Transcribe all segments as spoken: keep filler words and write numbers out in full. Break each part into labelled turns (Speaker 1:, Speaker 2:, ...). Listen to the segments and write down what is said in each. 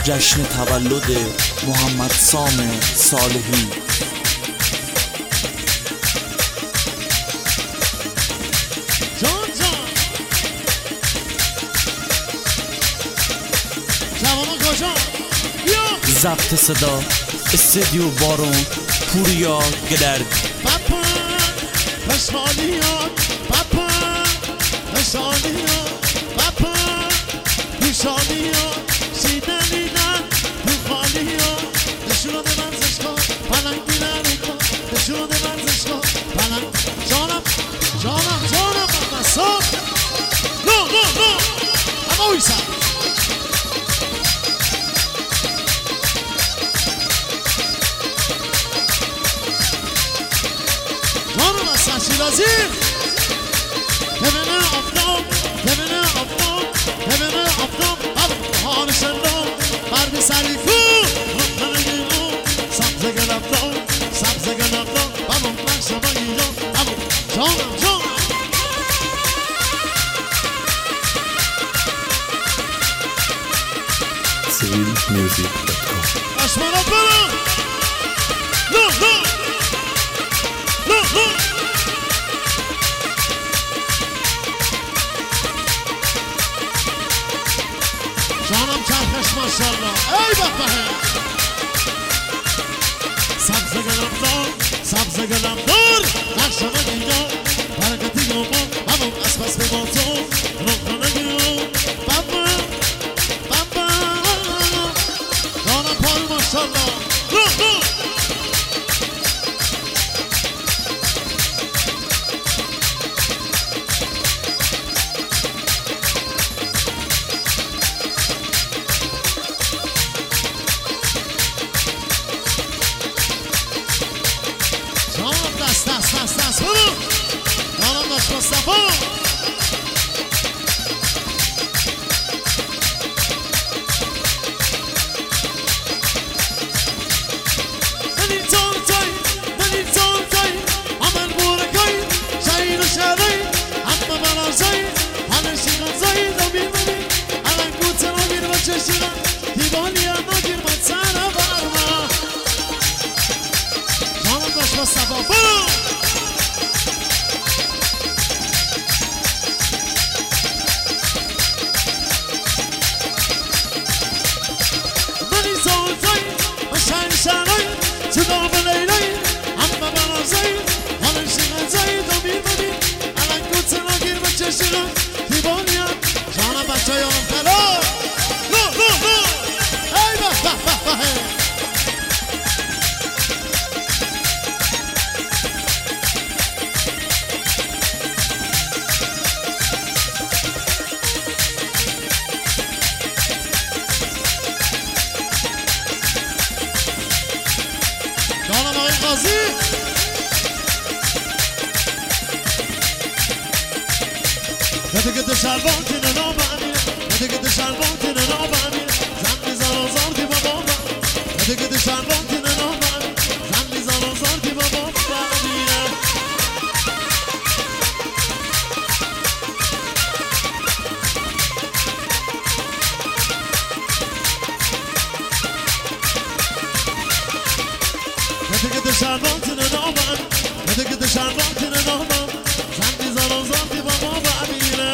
Speaker 1: جشن تولد محمد سام صالحی.
Speaker 2: جان جان جوانان کجا بیا
Speaker 1: ضبط صدا استودیو بارون پوریا گلرد.
Speaker 2: بپن خوشحالیات بپن خوشحالیات بپن خوشحالیات شیدنیدن تو خالیات نشونو ده منزش کن پلنگ دیرن کن نشونو ده منزش کن پلنگ جانم جانم جانم مصاب نو نو نو اما ویسم جانم از شیرازی ببینه آفتاب ببینه آفتاب ببینه آفتاب بهار شندام مرد سریفو رفتن گیرو سبزه گرفتان سبزه گرفتان بابا من شما ایران بابا جانم جانم
Speaker 3: سیل میوزیک دات کام.
Speaker 2: اشمانا برو نه نه نه نه جانم چرخش ماشالله ای بابا سبزه گلم دار سبزه گلم دار نقش من اینجا برکتی گمان همون از پس به با تو رخ نگیرم بابا بابا جانم پای ماشالله نه نه دست دست دست دست برو جانم داشت مصطفی منی تان تای منی تان تای عمل بورکای شایر و شهری اما برازای حال شیرازای دبیر منی الان گوتن و گیر و چشیرم دیوانی اما گیر من سر برما جانم داشت مصطفی برو شنای صدا به لیلی اما برازای حال شیرازای دبیر منی الان گوتن و گیر و چشیرم دیوانیم جانم بچه یارم تلا نه نه نه ای به به به به جانم آقای قاضی بده که دشربان تینه نابانی بده که دشربان تینه نابانی زن میزن آزار که بابا بده که دشربان تینه نابانی زن میزن آزار که بابا بانیه بده که دشربان تینه نابانی بده که دشربان تینه نابانی زن میزن آزار که بابا بانیه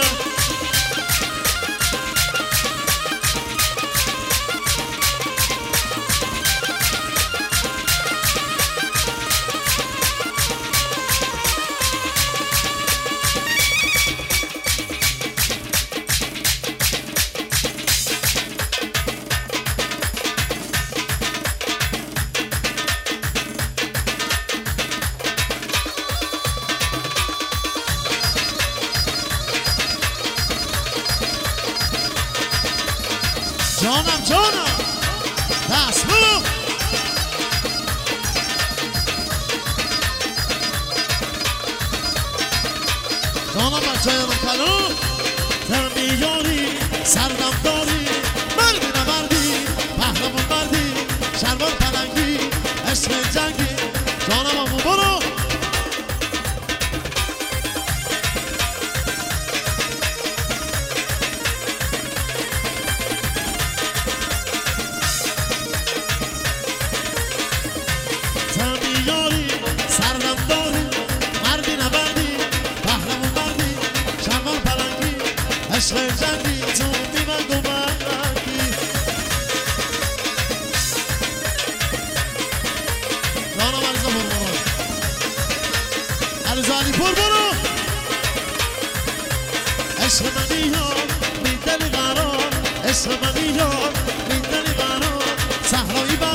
Speaker 2: جانم جانم دست برو جانم بچه های مکلو ترمیاری سردم داری مردی نمردی پهلمون مردی شلوار پلنگی عشق جنگی جانم همون برو جنگی تو میبند و بندی رانا مرزا برو برو علیزانی پر برو عشق منی یار میدنی قرار عشق منی یار میدنی قرار صحرایی